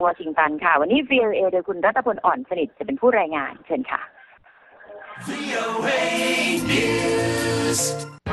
วอชิงตันค่ะวันนี้ VOA โดยคุณรัตพลอ่อนสนิทจะเป็นผู้รายงานเชิญค่ะ VOA News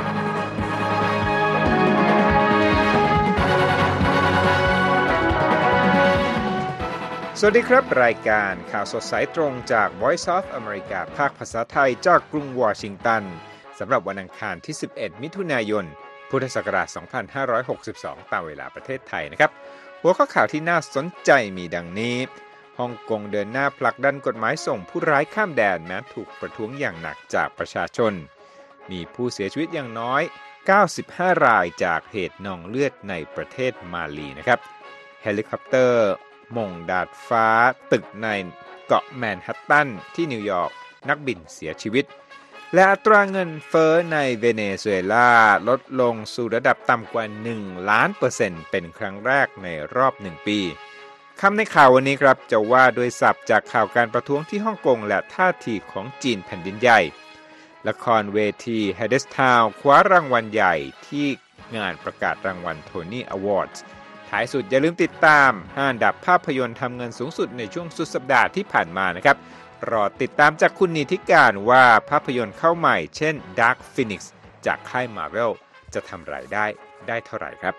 สวัสดีครับรายการข่าวสดสายตรงจาก Voice of America ภาคภาษาไทยจากกรุงวอชิงตันสำหรับวันอังคารที่11มิถุนายนพุทธศักราช2562ตามเวลาประเทศไทยนะครับหัวข้อข่าวที่น่าสนใจมีดังนี้ฮ่องกงเดินหน้าผลักดันกฎหมายส่งผู้ร้ายข้ามแดนแม้ถูกประท้วงอย่างหนักจากประชาชนมีผู้เสียชีวิตอย่างน้อย95รายจากเหตุนองเลือดในประเทศมาลีนะครับเฮลิคอปเตอร์มงดาดฟ้าตึกในเกาะแมนฮัตตันที่นิวยอร์กนักบินเสียชีวิตและอัตราเงินเฟ้อในเวเนซุเอลาลดลงสู่ระดับต่ำกว่า 1,000,000% เป็นครั้งแรกในรอบ1ปีคำในข่าววันนี้ครับจะว่าโดยศัพท์จากข่าวการประท้วงที่ฮ่องกงและท่าทีของจีนแผ่นดินใหญ่ละครเวทีเฮเดสทาวน์คว้ารางวัลใหญ่ที่งานประกาศรางวัลโทนี่อวอร์ดท้ายสุดอย่าลืมติดตาม5อันดับภาพยนตร์ทำเงินสูงสุดในช่วงสุดสัปดาห์ที่ผ่านมานะครับรอติดตามจากคุณนิติการว่าภาพยนตร์เข้าใหม่เช่น Dark Phoenix จากค่าย Marvel จะทำรายได้เท่าไหร่ครับ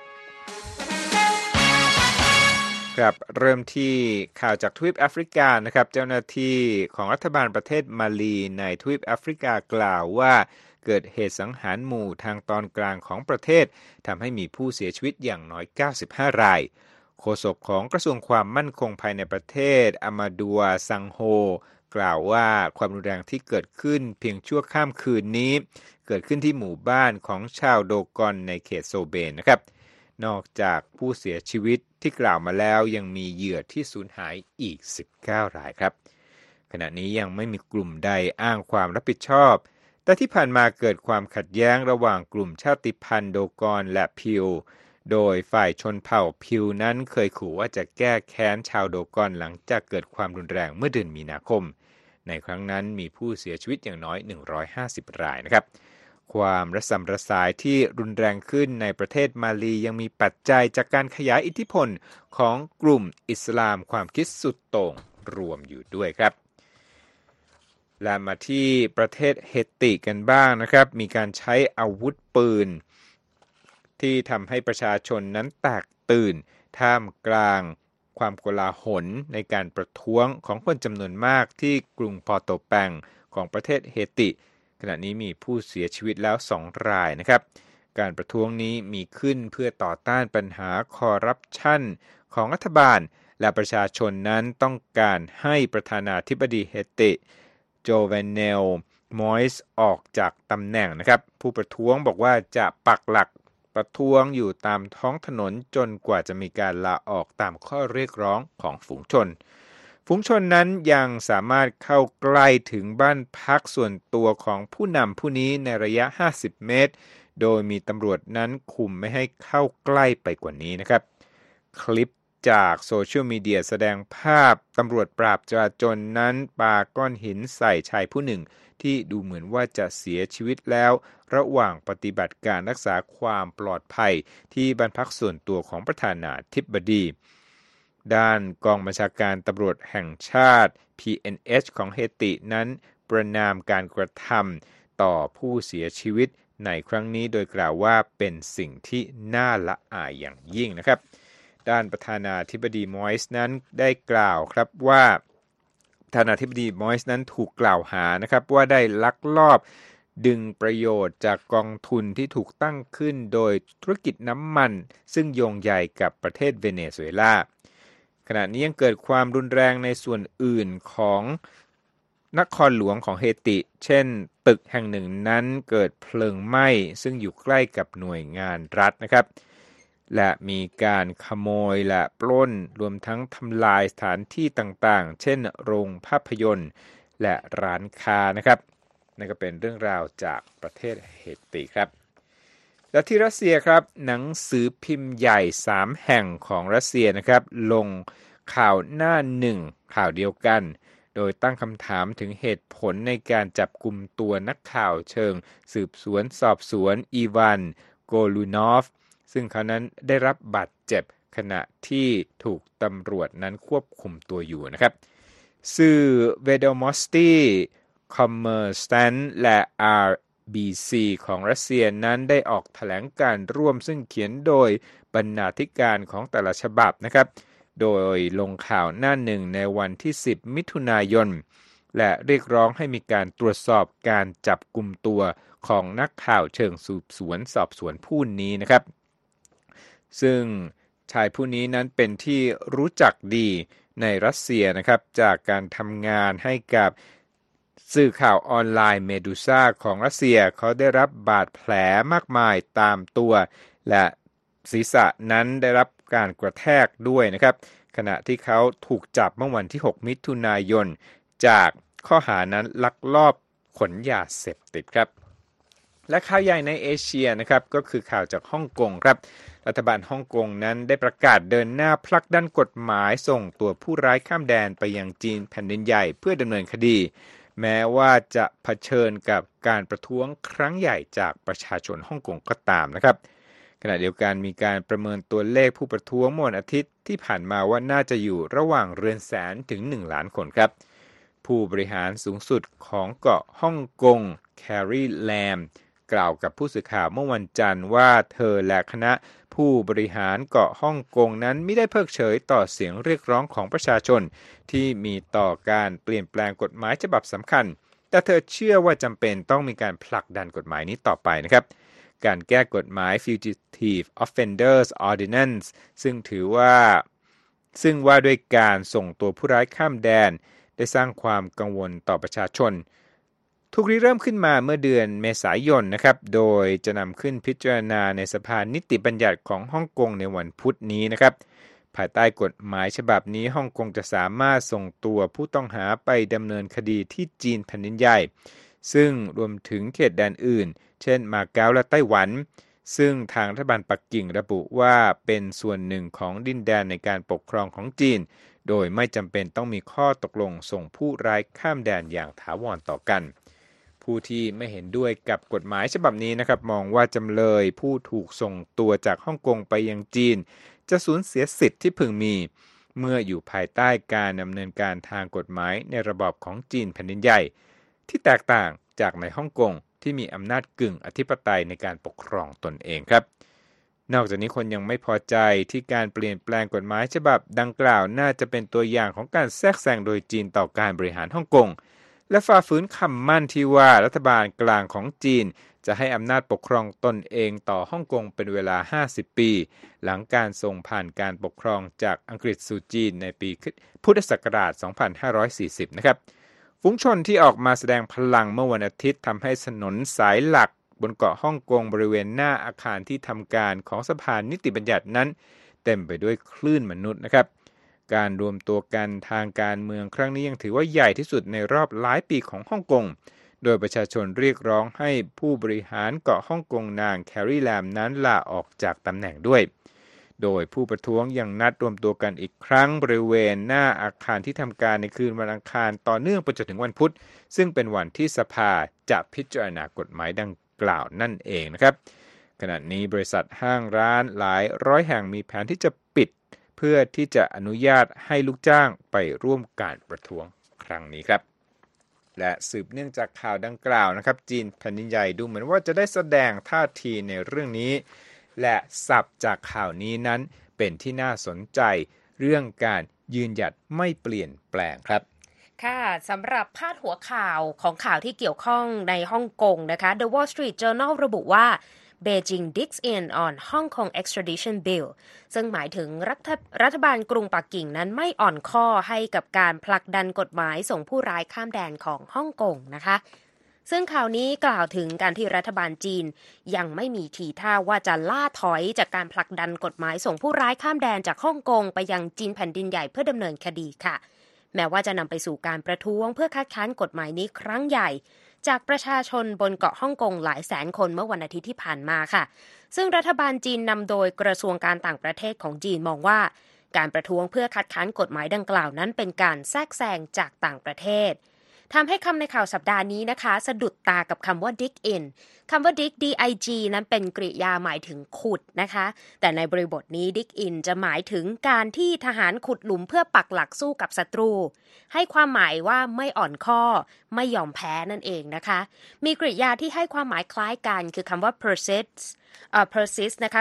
ครับเริ่มที่ข่าวจากทวีปแอฟริกานะครับเจ้าหน้าที่ของรัฐบาลประเทศมาลีในทวีปแอฟริกากล่าวว่าเกิดเหตุสังหารหมู่ทางตอนกลางของประเทศทำให้มีผู้เสียชีวิตอย่างน้อย95รายโฆษกของกระทรวงความมั่นคงภายในประเทศอามาดัวซังโฮกล่าวว่าความรุนแรงที่เกิดขึ้นเพียงชั่วข้ามคืนนี้เกิดขึ้นที่หมู่บ้านของชาวโดกอนในเขตโซเบนนะครับนอกจากผู้เสียชีวิตที่กล่าวมาแล้วยังมีเหยื่อที่สูญหายอีก19รายครับขณะนี้ยังไม่มีกลุ่มใดอ้างความรับผิดชอบแต่ที่ผ่านมาเกิดความขัดแย้งระหว่างกลุ่มชาติพันธุ์โดกอนและพิวโดยฝ่ายชนเผ่าพิวนั้นเคยขู่ว่าจะแก้แค้นชาวโดกอนหลังจากเกิดความรุนแรงเมื่อเดือนมีนาคมในครั้งนั้นมีผู้เสียชีวิตอย่างน้อย150รายนะครับความระสำระสายที่รุนแรงขึ้นในประเทศมาลียังมีปัจจัยจากการขยายอิทธิพลของกลุ่มอิสลามความคิดสุดโต่งรวมอยู่ด้วยครับและมาที่ประเทศเฮติกันบ้างนะครับมีการใช้อาวุธปืนที่ทำให้ประชาชนนั้นแตกตื่นท่ามกลางความโกลาหลในการประท้วงของคนจำนวนมากที่กรุงปอร์โตแปงของประเทศเฮติขณะนี้มีผู้เสียชีวิตแล้ว2รายนะครับการประท้วงนี้มีขึ้นเพื่อต่อต้านปัญหาคอร์รัปชันของรัฐบาลและประชาชนนั้นต้องการให้ประธานาธิบดีเฮติโจเวเนลมอยส์ออกจากตำแหน่งนะครับผู้ประท้วงบอกว่าจะปักหลักประท้วงอยู่ตามท้องถนนจนกว่าจะมีการลาออกตามข้อเรียกร้องของฝูงชนนั้นยังสามารถเข้าใกล้ถึงบ้านพักส่วนตัวของผู้นำผู้นี้ในระยะ50เมตรโดยมีตำรวจนั้นคุมไม่ให้เข้าใกล้ไปกว่านี้นะครับคลิปจากโซเชียลมีเดียแสดงภาพตำรวจปราบจราจรนั้นปาก้อนหินใส่ชายผู้หนึ่งที่ดูเหมือนว่าจะเสียชีวิตแล้วระหว่างปฏิบัติการรักษาความปลอดภัยที่บ้านพักส่วนตัวของประธานาธิบดีด้านกองบัญชาการตำรวจแห่งชาติ PNH ของเฮตินั้นประณามการกระทำต่อผู้เสียชีวิตในครั้งนี้โดยกล่าวว่าเป็นสิ่งที่น่าละอายอย่างยิ่งนะครับด้านประธานาธิบดีมอยส์นั้นได้กล่าวครับว่าประธานาธิบดีมอยส์นั้นถูกกล่าวหานะครับว่าได้ลักลอบดึงประโยชน์จากกองทุนที่ถูกตั้งขึ้นโดยธุรกิจน้ำมันซึ่งโยงใยกับประเทศเวเนซุเอลาขณะนี้ยังเกิดความรุนแรงในส่วนอื่นของนครหลวงของเฮติเช่นตึกแห่งหนึ่งนั้นเกิดเพลิงไหม้ซึ่งอยู่ใกล้กับหน่วยงานรัฐนะครับและมีการขโมยและปล้นรวมทั้งทำลายสถานที่ต่างๆเช่นโรงภาพยนตร์และร้านค้านะครับนั่นก็เป็นเรื่องราวจากประเทศเฮติครับและที่รัสเซียครับหนังสือพิมพ์ใหญ่3แห่งของรัสเซียนะครับลงข่าวหน้าหนึ่งข่าวเดียวกันโดยตั้งคำถามถึงเหตุผลในการจับกุมตัวนักข่าวเชิงสืบสวนสอบสวนอีวานโกลูนอฟซึ่งเขานั้นได้รับบาดเจ็บขณะที่ถูกตำรวจนั้นควบคุมตัวอยู่นะครับสื่อ Vedomosti Kommersant และ RBC ของรัสเซียนั้นได้ออกแถลงการณ์ร่วมซึ่งเขียนโดยบรรณาธิการของแต่ละฉบับนะครับโดยลงข่าวหน้าหนึ่งในวันที่10มิถุนายนและเรียกร้องให้มีการตรวจสอบการจับกุมตัวของนักข่าวเชิงสืบสวนสอบสวนผู้นี้นะครับซึ่งชายผู้นี้นั้นเป็นที่รู้จักดีในรัสเซียนะครับจากการทำงานให้กับสื่อข่าวออนไลน์เมดูซ่าของรัสเซียเขาได้รับบาดแผลมากมายตามตัวและศีรษะนั้นได้รับการกระแทกด้วยนะครับขณะที่เขาถูกจับเมื่อวันที่6มิถุนายนจากข้อหานั้นลักลอบขนยาเสพติดครับและข่าวใหญ่ในเอเชียนะครับก็คือข่าวจากฮ่องกงครับรัฐบาลฮ่องกงนั้นได้ประกาศเดินหน้าผลักดันกฎหมายส่งตัวผู้ร้ายข้ามแดนไปยังจีนแผ่นดินใหญ่เพื่อดำเนินคดีแม้ว่าจะเผชิญกับการประท้วงครั้งใหญ่จากประชาชนฮ่องกงก็ตามนะครับขณะเดียวกันมีการประเมินตัวเลขผู้ประท้วงเมื่อวันอาทิตย์ที่ผ่านมาว่าน่าจะอยู่ระหว่างเรือนแสนถึง1ล้านคนครับผู้บริหารสูงสุดของเกาะฮ่องกงแคร์รีแลมกล่าวกับผู้สื่อข่าวเมื่อวันจันทร์ว่าเธอและคณะผู้บริหารเกาะฮ่องกงนั้นไม่ได้เพิกเฉยต่อเสียงเรียกร้องของประชาชนที่มีต่อการเปลี่ยนแปลงกฎหมายฉบับสำคัญแต่เธอเชื่อว่าจำเป็นต้องมีการผลักดันกฎหมายนี้ต่อไปนะครับการแก้กฎหมาย Fugitive Offenders Ordinance ซึ่งว่าด้วยการส่งตัวผู้ร้ายข้ามแดนได้สร้างความกังวลต่อประชาชนถูกริเริ่มขึ้นมาเมื่อเดือนเมษายนนะครับโดยจะนำขึ้นพิจารณาในสภานิติบัญญัติของฮ่องกงในวันพุธนี้นะครับภายใต้กฎหมายฉบับนี้ฮ่องกงจะสามารถส่งตัวผู้ต้องหาไปดำเนินคดีที่จีนแผ่นดินใหญ่ซึ่งรวมถึงเขตแดนอื่นเช่นมาเก๊าและไต้หวันซึ่งทางรัฐบาลปักกิ่งระบุว่าเป็นส่วนหนึ่งของดินแดนในการปกครองของจีนโดยไม่จำเป็นต้องมีข้อตกลงส่งผู้ร้ายข้ามแดนอย่างถาวรต่อกันผู้ที่ไม่เห็นด้วยกับกฎหมายฉบับนี้นะครับมองว่าจำเลยผู้ถูกส่งตัวจากฮ่องกงไปยังจีนจะสูญเสียสิทธิ์ที่พึงมีเมื่ออยู่ภายใต้การดำเนินการทางกฎหมายในระบอบของจีนแผ่นดินใหญ่ที่แตกต่างจากในฮ่องกงที่มีอำนาจกึ่งอธิปไตยในการปกครองตนเองครับนอกจากนี้คนยังไม่พอใจที่การเปลี่ยนแปลงกฎหมายฉบับดังกล่าวน่าจะเป็นตัวอย่างของการแทรกแซงโดยจีนต่อการบริหารฮ่องกงและฝ่าฝืนคำมั่นที่ว่ารัฐบาลกลางของจีนจะให้อำนาจปกครองตนเองต่อฮ่องกงเป็นเวลา50ปีหลังการส่งผ่านการปกครองจากอังกฤษสู่จีนในปีพุทธศักราช 2540 นะครับฝูงชนที่ออกมาแสดงพลังเมื่อวันอาทิตย์ทำให้ถนนสายหลักบนเกาะฮ่องกงบริเวณหน้าอาคารที่ทำการของสภานิติบัญญัตินั้นเต็มไปด้วยคลื่นมนุษย์นะครับการรวมตัวกันทางการเมืองครั้งนี้ยังถือว่าใหญ่ที่สุดในรอบหลายปีของฮ่องกงโดยประชาชนเรียกร้องให้ผู้บริหารเกาะฮ่องกงนางแคร์รีแลมนั้นลาออกจากตำแหน่งด้วยโดยผู้ประท้วงยังนัดรวมตัวกันอีกครั้งบริเวณหน้าอาคารที่ทำการในคืนวันอังคารต่อเนื่องไปจนถึงวันพุธซึ่งเป็นวันที่สภาจะพิจารณากฎหมายดังกล่าวนั่นเองนะครับขณะนี้บริษัทห้างร้านหลายร้อยแห่งมีแผนที่จะปิดเพื่อที่จะอนุญาตให้ลูกจ้างไปร่วมการประท้วงครั้งนี้ครับและสืบเนื่องจากข่าวดังกล่าวนะครับจีนแผ่นดินใหญ่ดูเหมือนว่าจะได้แสดงท่าทีในเรื่องนี้และศัพท์จากข่าวนี้นั้นเป็นที่น่าสนใจเรื่องการยืนหยัดไม่เปลี่ยนแปลงครับค่ะสำหรับพาดหัวข่าวของข่าวที่เกี่ยวข้องในฮ่องกงนะคะ The Wall Street Journal ระบุว่า Beijing digs in on Hong Kong extradition bill ซึ่งหมายถึงรัฐบาลกรุงปักกิ่งนั้นไม่อ่อนข้อให้กับการผลักดันกฎหมายส่งผู้ร้ายข้ามแดนของฮ่องกงนะคะซึ่งข่าวนี้กล่าวถึงการที่รัฐบาลจีนยังไม่มีทีท่าว่าจะล่าถอยจากการผลักดันกฎหมายส่งผู้ร้ายข้ามแดนจากฮ่องกงไปยังจีนแผ่นดินใหญ่เพื่อดำเนินคดีค่ะแม้ว่าจะนำไปสู่การประท้วงเพื่อคัดค้านกฎหมายนี้ครั้งใหญ่จากประชาชนบนเกาะฮ่องกงหลายแสนคนเมื่อวันอาทิตย์ที่ผ่านมาค่ะซึ่งรัฐบาลจีนนำโดยกระทรวงการต่างประเทศของจีนมองว่าการประท้วงเพื่อคัดค้านกฎหมายดังกล่าวนั้นเป็นการแทรกแซงจากต่างประเทศทำให้คำในข่าวสัปดาห์นี้นะคะสะดุดตากับคำว่า dig in คำว่า dig dig นั้นเป็นกริยาหมายถึงขุดนะคะแต่ในบริบทนี้ dig in จะหมายถึงการที่ทหารขุดหลุมเพื่อปักหลักสู้กับศัตรูให้ความหมายว่าไม่อ่อนข้อไม่ยอมแพ้นั่นเองนะคะมีกริยาที่ให้ความหมายคล้ายกันคือคำว่า persist นะคะ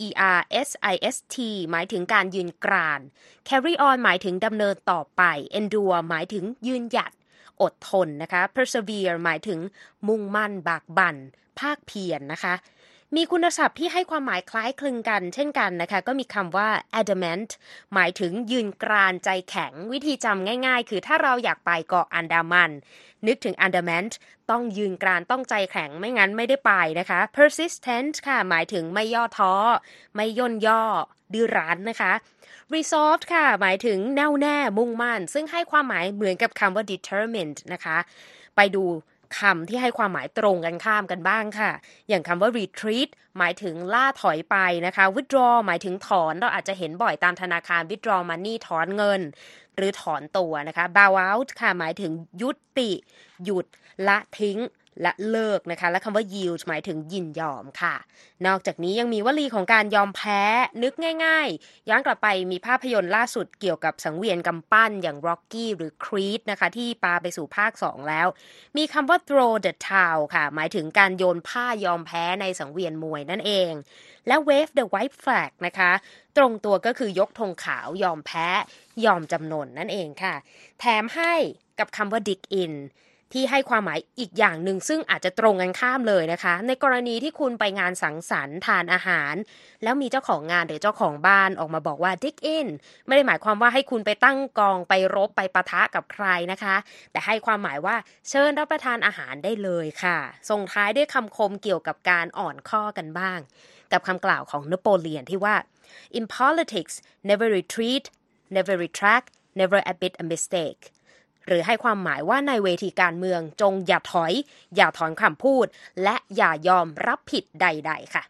persist หมายถึงการยืนกราน carry on หมายถึงดำเนินต่อไป endure หมายถึงยืนหยัดอดทนนะคะ persevere หมายถึงมุ่งมั่นบากบั่นภาคเพียรนะคะมีคุณศัพท์ที่ให้ความหมายคล้ายคลึงกันเช่นกันนะคะก็มีคำว่า adamant หมายถึงยืนกรานใจแข็งวิธีจำง่ายๆคือถ้าเราอยากไปเกาะอันดามันนึกถึง adamant ต้องยืนกรานต้องใจแข็งไม่งั้นไม่ได้ไปนะคะ persistent ค่ะหมายถึงไม่ย่อท้อไม่ย่นย่อดื้อรั้นนะคะ resolved ค่ะหมายถึงแน่วแน่มุ่งมั่นซึ่งให้ความหมายเหมือนกับคำว่า determined นะคะไปดูคำที่ให้ความหมายตรงกันข้ามกันบ้างค่ะอย่างคำว่า retreat หมายถึงล่าถอยไปนะคะ withdraw หมายถึงถอนเราอาจจะเห็นบ่อยตามธนาคาร withdraw money ถอนเงินหรือถอนตัวนะคะ bow out ค่ะหมายถึงยุติหยุดละทิ้งและเลิกนะคะและคำว่า yield หมายถึงยินยอมค่ะนอกจากนี้ยังมีวลีของการยอมแพ้นึกง่ายๆย้อนกลับไปมีภาพยนตร์ล่าสุดเกี่ยวกับสังเวียนกำปั้นอย่าง Rocky หรือ Creed นะคะที่ปาไปสู่ภาค2แล้วมีคำว่า throw the towel ค่ะหมายถึงการโยนผ้ายอมแพ้ในสังเวียนมวยนั่นเองและ wave the white flag นะคะตรงตัวก็คือยกธงขาวยอมแพ้ยอมจำนนนั่นเองค่ะแถมให้กับคำว่า dig inที่ให้ความหมายอีกอย่างหนึ่งซึ่งอาจจะตรงกันข้ามเลยนะคะในกรณีที่คุณไปงานสังสรรค์ทานอาหารแล้วมีเจ้าของงานหรือเจ้าของบ้านออกมาบอกว่า dig in ไม่ได้หมายความว่าให้คุณไปตั้งกองไปรบไปปะทะกับใครนะคะแต่ให้ความหมายว่าเชิญรับประทานอาหารได้เลยค่ะส่งท้ายด้วยคำคมเกี่ยวกับการอ่อนข้อกันบ้างกับคำกล่าวของนโปเลียนที่ว่า in politics never retreat never retract never admit a mistakeหรือให้ความหมายว่าในเวทีการเมืองจงอย่าถอยอย่าถอนคำพูดและอย่ายอมรับผิดใดๆค่ะ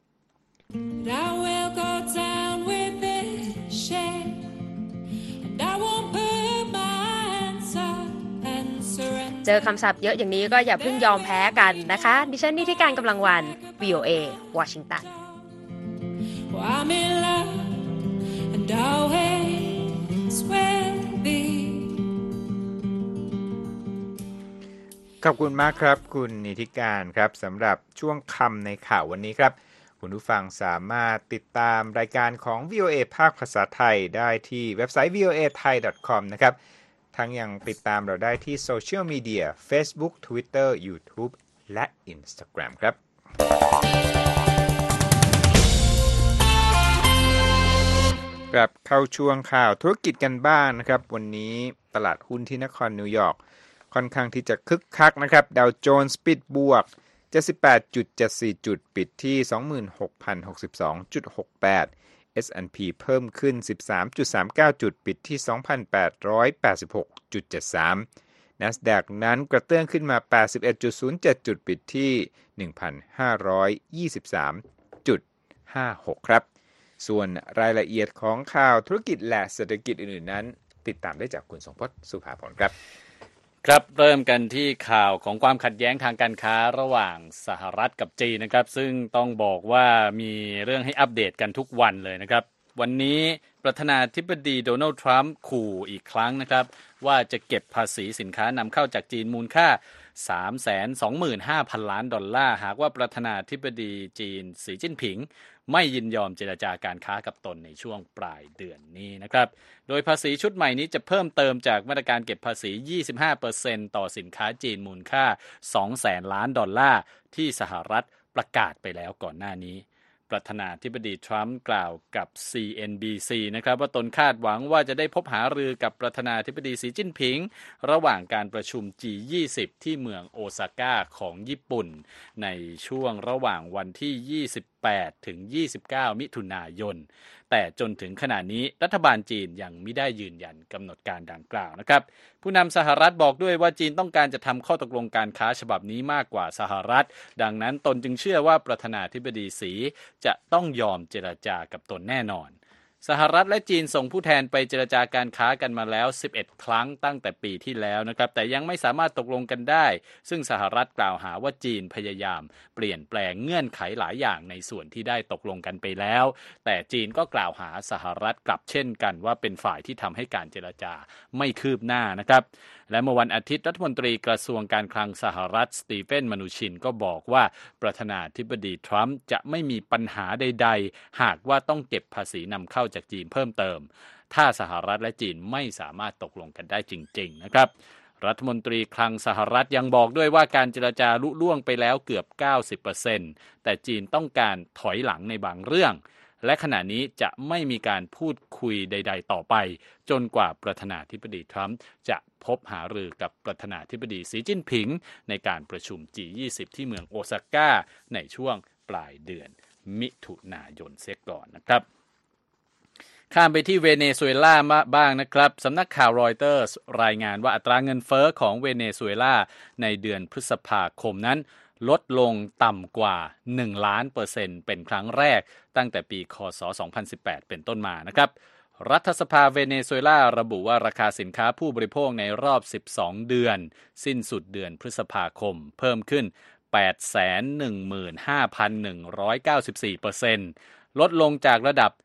เจอคำศัพท์เยอะอย่างนี้ก็อย่าเพิ่งยอมแพ้กันนะคะดิฉันนิติการกำลังวัน VOA วอชิงตันขอบคุณมากครับคุณนิติการครับสำหรับช่วงคำในข่าววันนี้ครับคุณผู้ฟังสามารถติดตามรายการของ VOA ภาคภาษาไทยได้ที่เว็บไซต์ voathai.com นะครับทั้งยังติดตามเราได้ที่โซเชียลมีเดีย Facebook Twitter YouTube และ Instagram ครับกลับเข้าช่วงข่าวธุรกิจกันบ้างนะครับวันนี้ตลาดหุ้นที่นครนิวยอร์กค่อนข้างที่จะคึกคักนะครับดาวโจนส์ปิดบวก 78.74 จุดปิดที่ 26,062.68 S&P เพิ่มขึ้น 13.39 จุดปิดที่ 2,886.73 NASDAQ นั้นกระเตื้องขึ้นมา 81.07 จุดปิดที่ 1,523.56 ครับส่วนรายละเอียดของข่าวธุรกิจและเศรษฐกิจอื่นๆนั้นติดตามได้จากคุณสงพจน์สุภาพรครับครับเริ่มกันที่ข่าวของความขัดแย้งทางการค้าระหว่างสหรัฐกับจีนนะครับซึ่งต้องบอกว่ามีเรื่องให้อัปเดตกันทุกวันเลยนะครับวันนี้ประธานาธิบดีโดนัลด์ทรัมป์ขู่อีกครั้งนะครับว่าจะเก็บภาษีสินค้านำเข้าจากจีนมูลค่า 325,000 ล้านดอลลาร์หากว่าประธานาธิบดีจีนสีจิ้นผิงไม่ยินยอมเจรจาการค้ากับตนในช่วงปลายเดือนนี้นะครับโดยภาษีชุดใหม่นี้จะเพิ่มเติมจากมาตรการเก็บภาษี 25% ต่อสินค้าจีนมูลค่า 200,000 ล้านดอลลาร์ที่สหรัฐประกาศไปแล้วก่อนหน้านี้ประธานาธิบดีทรัมป์กล่าวกับ CNBC นะครับว่าตนคาดหวังว่าจะได้พบหารือกับประธานาธิบดีสีจิ้นผิงระหว่างการประชุม G20 ที่เมืองโอซาก้าของญี่ปุ่นในช่วงระหว่างวันที่28ถึง29มิถุนายนแต่จนถึงขณะนี้รัฐบาลจีนยังไม่ได้ยืนยันกำหนดการดังกล่าวนะครับผู้นำสหรัฐบอกด้วยว่าจีนต้องการจะทำข้อตกลงการค้าฉบับนี้มากกว่าสหรัฐดังนั้นตนจึงเชื่อว่าประธานาธิบดีสีจะต้องยอมเจรจากับตนแน่นอนสหรัฐและจีนส่งผู้แทนไปเจรจาการค้ากันมาแล้ว11ครั้งตั้งแต่ปีที่แล้วนะครับแต่ยังไม่สามารถตกลงกันได้ซึ่งสหรัฐกล่าวหาว่าจีนพยายามเปลี่ยนแปลงเงื่อนไขหลายอย่างในส่วนที่ได้ตกลงกันไปแล้วแต่จีนก็กล่าวหาสหรัฐกลับเช่นกันว่าเป็นฝ่ายที่ทำให้การเจรจาไม่คืบหน้านะครับและเมื่อวันอาทิตย์รัฐมนตรีกระทรวงการคลังสหรัฐสตีเฟน มนูชินก็บอกว่าประธานาธิบดีทรัมป์จะไม่มีปัญหาใดๆหากว่าต้องเก็บภาษีนำเข้าจากจีนเพิ่มเติมถ้าสหรัฐและจีนไม่สามารถตกลงกันได้จริงๆนะครับรัฐมนตรีคลังสหรัฐยังบอกด้วยว่าการเจรจาลุล่วงไปแล้วเกือบ 90% แต่จีนต้องการถอยหลังในบางเรื่องและขณะนี้จะไม่มีการพูดคุยใดๆต่อไปจนกว่าประธานาธิบดีทรัมป์จะพบหารือกับประธานาธิบดีสีจิ้นผิงในการประชุม G20 ที่เมืองโอซาก้าในช่วงปลายเดือนมิถุนายนเสียก่อนนะครับข้ามไปที่เวเนซุเอลาบ้างนะครับสำนักข่าวรอยเตอร์สรายงานว่าอัตราเงินเฟ้อของเวเนซุเอลาในเดือนพฤษภาคมนั้นลดลงต่ำกว่า 1,000,000% เป็นครั้งแรกตั้งแต่ปีค.ศ. 2018 เป็นต้นมานะครับรัฐสภาเวเนซุเอลาระบุว่าราคาสินค้าผู้บริโภคในรอบ12เดือนสิ้นสุดเดือนพฤษภาคมเพิ่มขึ้น 815,194% ลดลงจากระดับ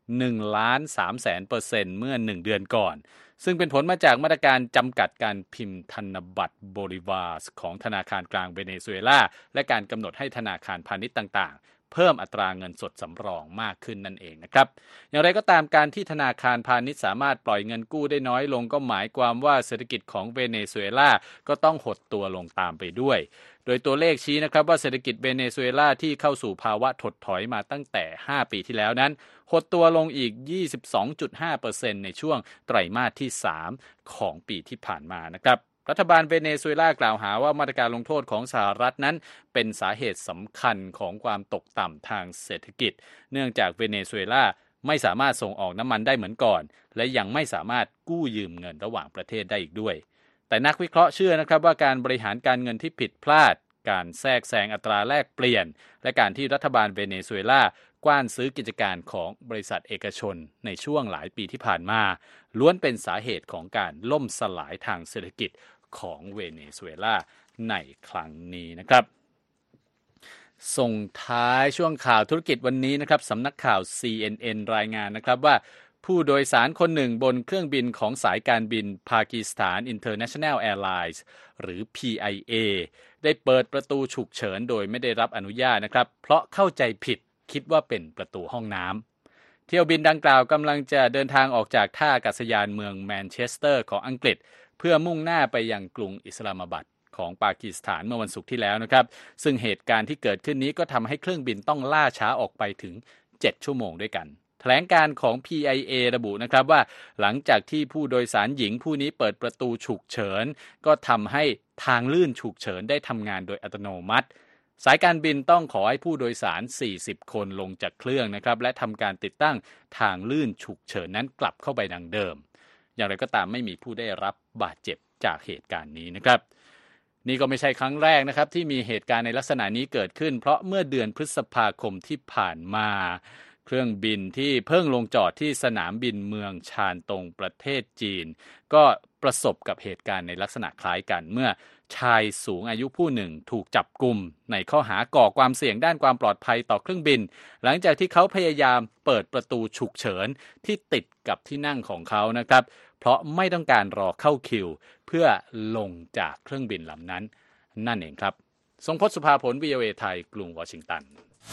1,300,000% เมื่อ1เดือนก่อนซึ่งเป็นผลมาจากมาตรการจำกัดการพิมพ์ธนบัตรโบลิวาร์ของธนาคารกลางเวเนซุเอลาและการกำหนดให้ธนาคารพาณิชย์ต่างๆเพิ่มอัตราเงินสดสำรองมากขึ้นนั่นเองนะครับอย่างไรก็ตามการที่ธนาคารพาณิชย์สามารถปล่อยเงินกู้ได้น้อยลงก็หมายความว่าเศรษฐกิจของเวเนซุเอลาก็ต้องหดตัวลงตามไปด้วยโดยตัวเลขชี้นะครับว่าเศรษฐกิจเวเนซุเอลาที่เข้าสู่ภาวะถดถอยมาตั้งแต่5ปีที่แล้วนั้นหดตัวลงอีก 22.5% ในช่วงไตรมาสที่3ของปีที่ผ่านมานะครับรัฐบาลเวเนซุเอลากล่าวหาว่ามาตรการลงโทษของสหรัฐนั้นเป็นสาเหตุสำคัญของความตกต่ำทางเศรษฐกิจเนื่องจากเวเนซุเอลาไม่สามารถส่งออกน้ำมันได้เหมือนก่อนและยังไม่สามารถกู้ยืมเงินระหว่างประเทศได้อีกด้วยแต่นักวิเคราะห์เชื่อนะครับว่าการบริหารการเงินที่ผิดพลาดการแทรกแซงอัตราแลกเปลี่ยนและการที่รัฐบาลเวเนซุเอลากว้านซื้อกิจการของบริษัทเอกชนในช่วงหลายปีที่ผ่านมาล้วนเป็นสาเหตุของการล่มสลายทางเศรษฐกิจของเวเนซุเอลาในครั้งนี้นะครับส่งท้ายช่วงข่าวธุรกิจวันนี้นะครับสำนักข่าว CNN รายงานนะครับว่าผู้โดยสารคนหนึ่งบนเครื่องบินของสายการบินปากีสถาน International Airlines หรือ PIA ได้เปิดประตูฉุกเฉินโดยไม่ได้รับอนุญาตนะครับเพราะเข้าใจผิดคิดว่าเป็นประตูห้องน้ำเที่ยวบินดังกล่าวกำลังจะเดินทางออกจากท่าอากาศยานเมืองแมนเชสเตอร์ของอังกฤษเพื่อมุ่งหน้าไปยังกรุงอิสลามบัดของปากีสถานเมื่อวันศุกร์ที่แล้วนะครับซึ่งเหตุการณ์ที่เกิดขึ้นนี้ก็ทำให้เครื่องบินต้องล่าช้าออกไปถึง7ชั่วโมงด้วยกันแถลงการของ PIA ระบุนะครับว่าหลังจากที่ผู้โดยสารหญิงผู้นี้เปิดประตูฉุกเฉินก็ทำให้ทางลื่นฉุกเฉินได้ทำงานโดยอัตโนมัติสายการบินต้องขอให้ผู้โดยสาร40คนลงจากเครื่องนะครับและทำการติดตั้งทางลื่นฉุกเฉินนั้นกลับเข้าไปดังเดิมอย่างไรก็ตามไม่มีผู้ได้รับบาดเจ็บจากเหตุการณ์นี้นะครับนี่ก็ไม่ใช่ครั้งแรกนะครับที่มีเหตุการณ์ในลักษณะนี้เกิดขึ้นเพราะเมื่อเดือนพฤษภาคมที่ผ่านมาเครื่องบินที่เพิ่งลงจอดที่สนามบินเมืองชานตงประเทศจีนก็ประสบกับเหตุการณ์ในลักษณะคล้ายกันเมื่อชายสูงอายุผู้หนึ่งถูกจับกุมในข้อหาก่อความเสี่ยงด้านความปลอดภัยต่อเครื่องบินหลังจากที่เขาพยายามเปิดประตูฉุกเฉินที่ติดกับที่นั่งของเขานะครับเพราะไม่ต้องการรอเข้าคิวเพื่อลงจากเครื่องบินลำนั้นนั่นเองครับทรงพจน์ สุภาผล VOA ไทยกรุงวอชิงตัน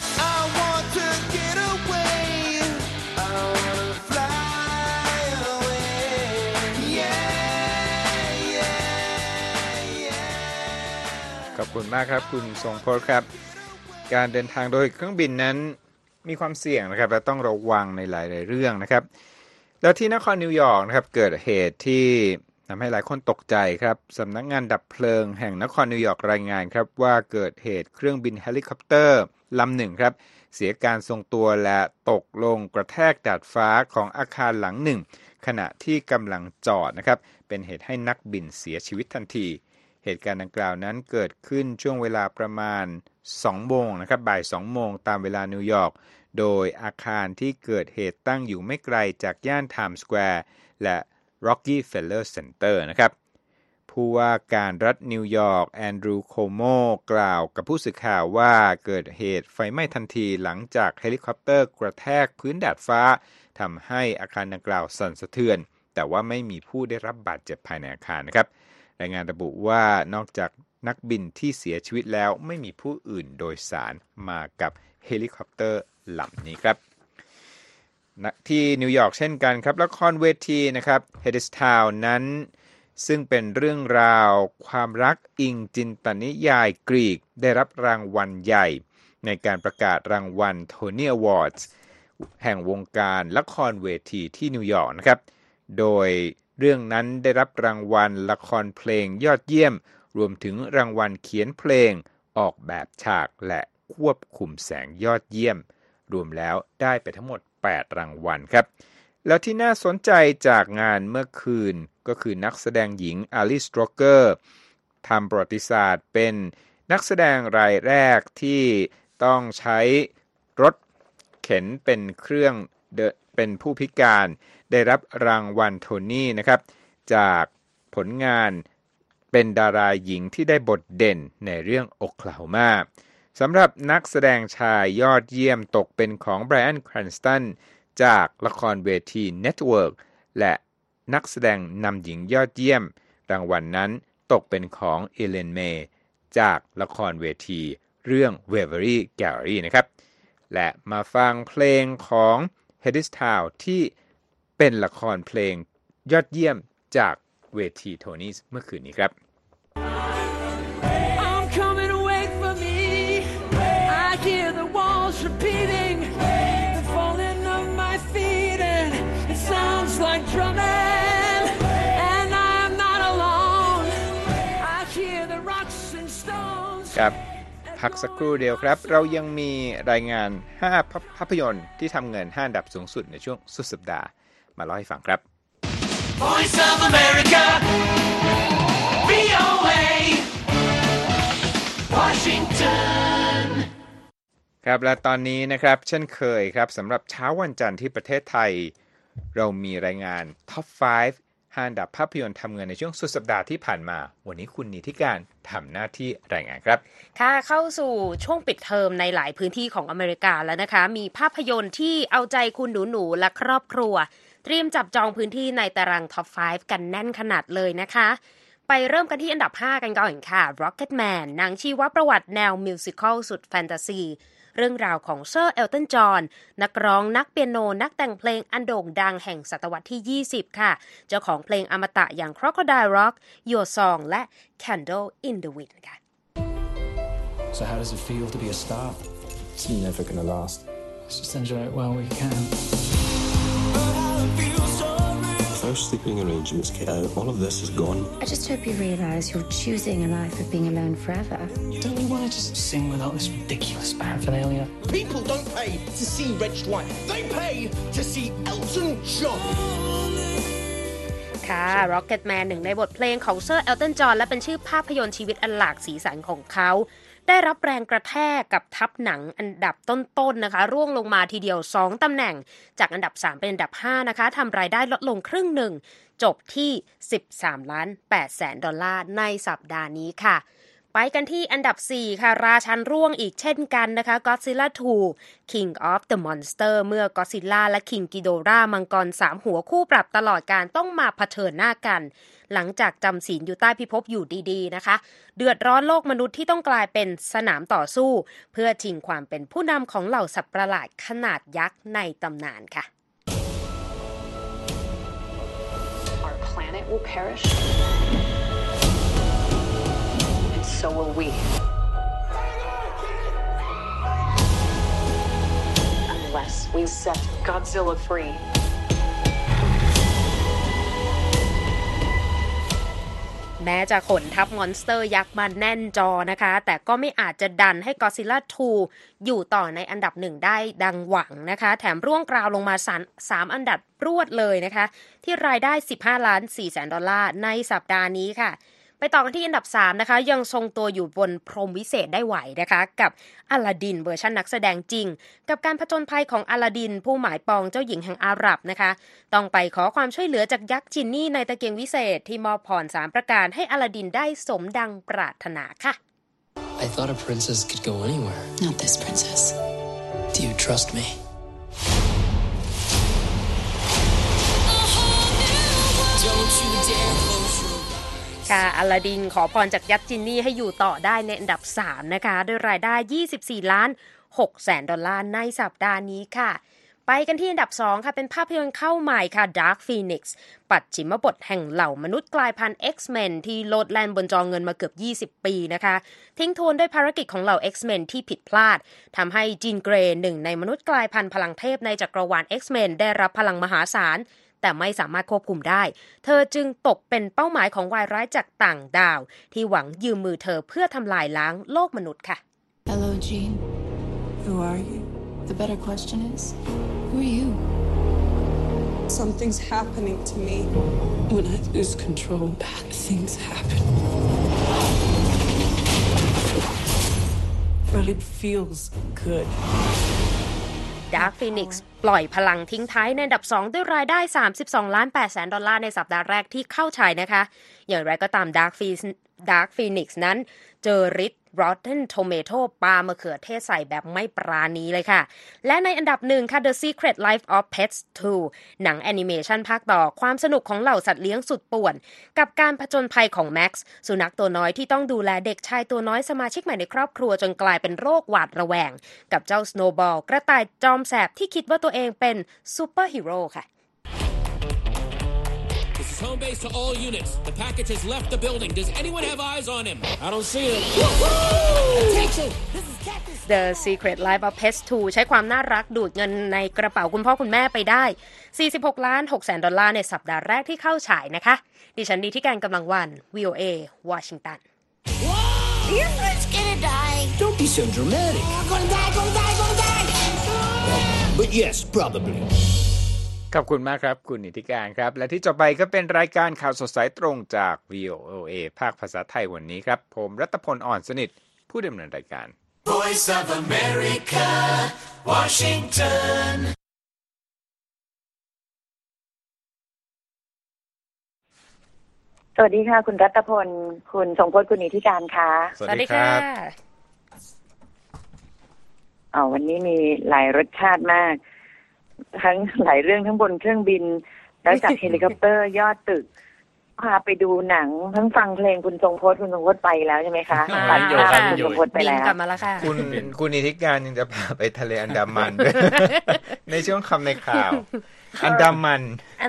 ขอบคุณมากครับคุณทรงพจน์ครับการเดินทางโดยเครื่องบินนั้นมีความเสี่ยงนะครับและต้องระวังในหลายๆเรื่องนะครับแล้วที่นครนิวยอร์กนะครับเกิดเหตุที่ทำให้หลายคนตกใจครับสำนักงานดับเพลิงแห่งนครนิวยอร์กรายงานครับว่าเกิดเหตุเครื่องบินเฮลิคอปเตอร์ลำหนึ่งครับเสียการทรงตัวและตกลงกระแทกดาดฟ้าของอาคารหลังหนึ่งขณะที่กำลังจอดนะครับเป็นเหตุให้นักบินเสียชีวิตทันทีเหตุการณ์ดังกล่าวนั้นเกิดขึ้นช่วงเวลาประมาณ2 โมงนะครับบ่าย2 โมงตามเวลานิวยอร์กโดยอาคารที่เกิดเหตุตั้งอยู่ไม่ไกลจากย่านไทม์สแควร์และ Rockefeller Center นะครับผู้ว่าการรัฐนิวยอร์กแอนดรูว์โคโมกล่าวกับผู้สื่อข่าวว่าเกิดเหตุไฟไหม้ทันทีหลังจากเฮลิคอปเตอร์กระแทกพื้นดาดฟ้าทำให้อาคารดังกล่าวสั่นสะเทือนแต่ว่าไม่มีผู้ได้รับบาดเจ็บภายในอาคารนะครับรายงานระบุว่านอกจากนักบินที่เสียชีวิตแล้วไม่มีผู้อื่นโดยสารมากับเฮลิคอปเตอร์ลำนี้ครับที่นิวยอร์กเช่นกันครับละครเวทีนะครับ Hadestown นั้นซึ่งเป็นเรื่องราวความรักอิงจินตนิยายกรีกได้รับรางวัลใหญ่ในการประกาศรางวัล Tony Awards แห่งวงการละครเวทีที่นิวยอร์กนะครับโดยเรื่องนั้นได้รับรางวัลละครเพลงยอดเยี่ยมรวมถึงรางวัลเขียนเพลงออกแบบฉากและควบคุมแสงยอดเยี่ยมรวมแล้วได้ไปทั้งหมด8รางวัลครับแล้วที่น่าสนใจจากงานเมื่อคืนก็คือนักแสดงหญิงอลิส สโตรเกอร์ทำประวัติศาสตร์เป็นนักแสดงรายแรกที่ต้องใช้รถเข็นเป็นเครื่องเป็นผู้พิการได้รับรางวัลโทนี่นะครับจากผลงานเป็นดาราหญิงที่ได้บทเด่นในเรื่องโอคลาโฮมาสำหรับนักแสดงชายยอดเยี่ยมตกเป็นของไบรอัน แครนสตันจากละครเวทีเน็ตเวิร์กและนักแสดงนำหญิงยอดเยี่ยมรางวัล นั้นตกเป็นของเอเลน เมย์จากละครเวทีเรื่อง Waverly Gallery นะครับและมาฟังเพลงของ Hadestown ที่เป็นละครเพลงยอดเยี่ยมจากเวทีโทนี่เมื่อคืนนี้ครับครับพักสักครู่เดียวครับเรายังมีรายงาน5ภาพยนตร์ที่ทำเงิน5อันดับสูงสุดในช่วงสุดสัปดาห์มาเล่าให้ฟังครับ Voice of America VOA Washington ครับและตอนนี้นะครับเช่นเคยครับสำหรับเช้าวันจันทร์ที่ประเทศไทยเรามีรายงาน Top 5อันดับภาพยนตร์ทำเงินในช่วงสุดสัปดาห์ที่ผ่านมาวันนี้คุณนิติการทำหน้าที่รายงานครับค่ะเข้าสู่ช่วงปิดเทอมในหลายพื้นที่ของอเมริกาแล้วนะคะมีภาพยนตร์ที่เอาใจคุณหนูๆและครอบครัวเตรียมจับจองพื้นที่ในตาราง Top 5 กันแน่นขนาดเลยนะคะไปเริ่มกันที่อันดับ5กันก่อนค่ะ Rocketman หนังชีวประวัติแนวมิวสิคอลสุดแฟนตาซีเรื่องราวของเซอร์เอลตันจอห์นนักร้องนักเปียโนนักแต่งเพลงอันโด่งดังแห่งศตวรรษที่20ค่ะเจ้าของเพลงอมตะอย่าง Crocodile Rock Your Song และ Candle in the Wind ค่ะ So how does it feel to be a star? It's never gonna last. Let's just enjoy it while we can. Those sleeping arrangements get out, all of this is gone. I just hope you realise you're choosing a life of being alone forever. Don't you want to just sing without this ridiculous paraphernalia? People don't pay to see Reg White. They pay to see Elton John. ค่ะ Rocketman หนึ่งในบทเพลงของเซอร์เอลตันจอห์นและเป็นชื่อภาพยนตร์ชีวิตอันหลากสีสันของเขาได้รับแรงกระแทกกับทัพหนังอันดับต้นๆนะคะร่วงลงมาทีเดียว2ตำแหน่งจากอันดับ3เป็นอันดับ5นะคะทำรายได้ลดลงครึ่งหนึ่งจบที่$13.8 ในสัปดาห์นี้ค่ะไปกันที่อันดับ4ค่ะราชันร่วงอีกเช่นกันนะคะ Godzilla 2 King of the Monster เมื่อ Godzilla และ King Ghidorah มังกร3หัวคู่ปรับตลอดการต้องมาเผชิญหน้ากันหลังจากจำศีลอยู่ใต้พิภพอยู่ดีๆนะคะเดือดร้อนโลกมนุษย์ที่ต้องกลายเป็นสนามต่อสู้เพื่อชิงความเป็นผู้นำของเหล่าสัตว์ประหลาดขนาดยักษ์ในตำนานค่ะ Our planet will perish and so will we unless we set Godzilla free แม้จะขนทัพมอนสเตอร์ยักษ์มาแน่นจอนะคะแต่ก็ไม่อาจจะดันให้ Godzilla 2 อยู่ต่อในอันดับ1ได้ดังหวังนะคะแถมร่วงกราวลงมา3อันดับรวดเลยนะคะที่รายได้$15.4 ล้านในสัปดาห์นี้ค่ะไปต่อกันที่อันดับ3นะคะยังทรงตัวอยู่บนพรมวิเศษได้ไหวนะคะกับอลาดินเวอร์ชันนักแสดงจริงกับการผจญภัยของอลาดินผู้หมายปองเจ้าหญิงแห่งอาหรับนะคะต้องไปขอความช่วยเหลือจากยักษ์จินนี่ในตะเกียงวิเศษที่มอบพร3ประการให้อลาดินได้สมดังปรารถนาค่ะ I thought a princess could go anywhere. Not this princess. Do you trust me? ค่ะอลาดินขอพรจากยักษ์จินนี่ให้อยู่ต่อได้ในอันดับ3นะคะด้วยรายได้$24.6 ในสัปดาห์นี้ค่ะไปกันที่อันดับ2ค่ะเป็นภาพยนตร์เข้าใหม่ค่ะ Dark Phoenix ปัจฉิมบทแห่งเหล่ามนุษย์กลายพันธุ์ X-Men ที่โลดแล่นบนจอเงินมาเกือบ20 ปีนะคะทิ้งทวนด้วยภารกิจของเหล่า X-Men ที่ผิดพลาดทำให้จีนเกรย์หนึ่งในมนุษย์กลายพันธุ์พลังเทพในจักรวาล X-Men ได้รับพลังมหาศาลแต่ไม่สามารถควบคุมได้เธอจึงตกเป็นเป้าหมายของวายร้ายจากต่างดาวที่หวังยืมมือเธอเพื่อทำลายล้างโลกมนุษย์ค่ะ Hello, Jean. Who are you? The better question is, who are you? Something's happening to me. When I lose control, bad things happen. But it feels good. Dark Phoenix ปล่อยพลังทิ้งท้ายในอันดับ2ด้วยรายได้$32.8 ในสัปดาห์แรกที่เข้าฉายนะคะอย่างไรก็ตาม Dark Phoenix นั้นเจอฤทธิ์ Rotten Tomato ปามะเขือเทศใส่แบบไม่ปราณีเลยค่ะและในอันดับ1ค่ะ The Secret Life of Pets 2 หนังแอนิเมชันภาคต่อความสนุกของเหล่าสัตว์เลี้ยงสุดป่วนกับการผจญภัยของ Max สุนัขตัวน้อยที่ต้องดูแลเด็กชายตัวน้อยสมาชิกใหม่ในครอบครัวจนกลายเป็นโรคหวาดระแวงกับเจ้า Snowball กระต่ายจอมแสบที่คิดว่าตัวเองเป็นซูเปอร์ฮีโร่ค่ะ This is home base to all units. The package has left the building. Does anyone have eyes on him? I don't see him. Attention! This is Cactus. The Secret Life of Pets 2 ใช้ความน่ารักดูดเงินในกระเป๋าคุณพ่อคุณแม่ไปได้$46.6 ในสัปดาห์แรกที่เข้าฉายนะคะดิฉันดีที่การกำลังวัน VOA วอชิงตัน Your friend's gonna die. Don't be so dramatic. Gonna die. But yes, probably. ขอบคุณมากครับคุณนิติการครับและที่จบไปก็เป็นรายการข่าวสดสายตรงจาก VOA ภาคภาษาไทยวันนี้ครับผมรัตพลอ่อนสนิทผู้ดำเนินรายการ Voice of America Washington สวัสดีค่ะคุณรัตพลคุณทรงพจน์คุณนิติการค่ะสวัสดีครับวันนี้มีหลายรสชาติมากทั้งหลายเรื่องทั้งบนเครื่องบินแล้วจากเฮลิคอปเตอร์ยอดตึกพาไปดูหนังทั้งฟังเพลงคุณทรงพจน์ไปแล้วใช่ไหมคะมาค่ะคุณทรงพจน์ไปแล้วกลับมาแล้วค่ะคุณนิติการยังจะพาไปทะเลอันดามันด้วย ในช่วงคำในข่าวอันดามัน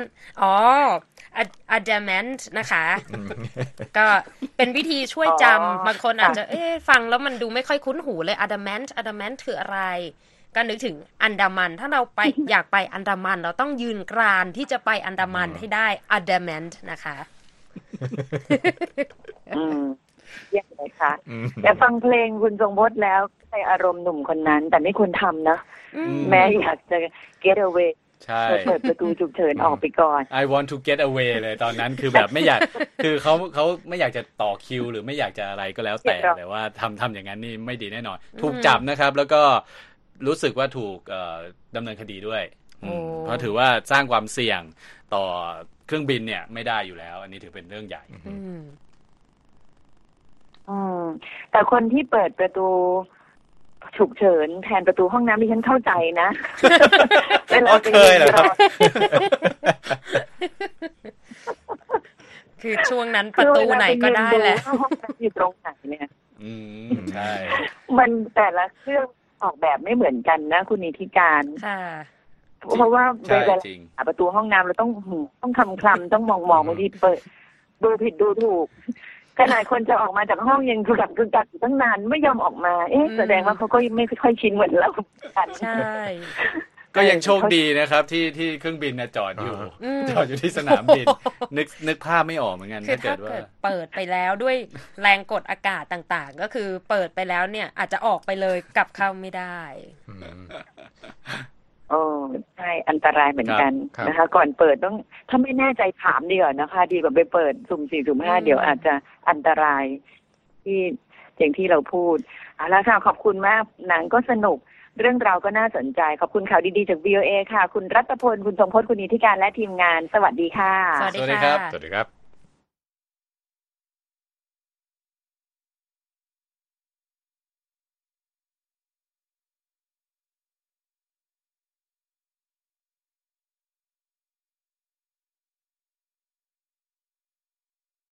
adamant นะคะก็เป็นวิธีช่วยจำบางคนอาจจะฟังแล้วมันดูไม่ค่อยคุ้นหูเลย adamant คืออะไรก็นึกถึงอันดามันถ้าเราไปอยากไปอันดามันเราต้องยืนกรานที่จะไปอันดามันให้ได้ adamant นะคะเยี่ยมเลยค่ะแต่ฟังเพลงคุณทรงพจน์แล้วในอารมณ์หนุ่มคนนั้นแต่ไม่ควรทำนะแม้อยากจะ get away ใช่เปิดประตูฉุกเฉินออกไปก่อน I want to get away เลยตอนนั้นคือแบบไม่อยากคือเขาไม่อยากจะต่อคิวหรือไม่อยากจะอะไรก็แล้วแต่ว่าทำอย่างนั้นนี่ไม่ดีแน่นอนถูกจับนะครับแล้วก็รู้สึกว่าถูกดำเนินคดีด้วยเพราะถือว่าสร้างความเสี่ยงต่อเครื่องบินเนี่ยไม่ได้อยู่แล้วอันนี้ถือเป็นเรื่องใหญ่แต่คนที่เปิดประตูฉุกเฉินแทนประตูห้องน้ำดิฉันเข้าใจนะเวลาเคยเหรอครับคือช่วงนั้นประตูไหนก็ได้แหละห้องน้ำอยู่ตรงไหนเนี่ยใช่มันแต่ละเครื่องออกแบบไม่เหมือนกันนะคุณนิติการเพราะว่าเวลาประตูห้องน้ำเราต้องคลำต้องมองบางทีเปิดดูผิดดูถูกขนาดคนจะออกมาจากห้องยังกึกกักอยู่ตั้งนานไม่ยอมออกมาแสดงว่าเขาก็ไม่ค่อยชินเหมือนเราใช่ก็ยังโชคดีนะครับที่เครื่องบินจอดอยู่ที่สนามบินนึกภาพไม่ออกเหมือนกันถ้าเกิดว่าเปิดไปแล้วด้วยแรงกดอากาศต่างๆก็คือเปิดไปแล้วเนี่ยอาจจะออกไปเลยกลับเข้าไม่ได้ใช่อันตรายเหมือนกันนะคะก่อนเปิดต้องถ้าไม่แน่ใจถามดีกว่านะคะดีกว่าไปเปิดสุ่ม 4 สุ่ม 5เดี๋ยวอาจจะอันตรายที่อย่างที่เราพูดเอาละค่ะขอบคุณมากหนังก็สนุกเรื่องราวก็น่าสนใจขอบคุณข่าวดีๆจาก VOA ค่ะคุณรัตพลคุณทรงพจน์คุณนิติการและทีมงานสวัสดีค่ะสวัสดีครับ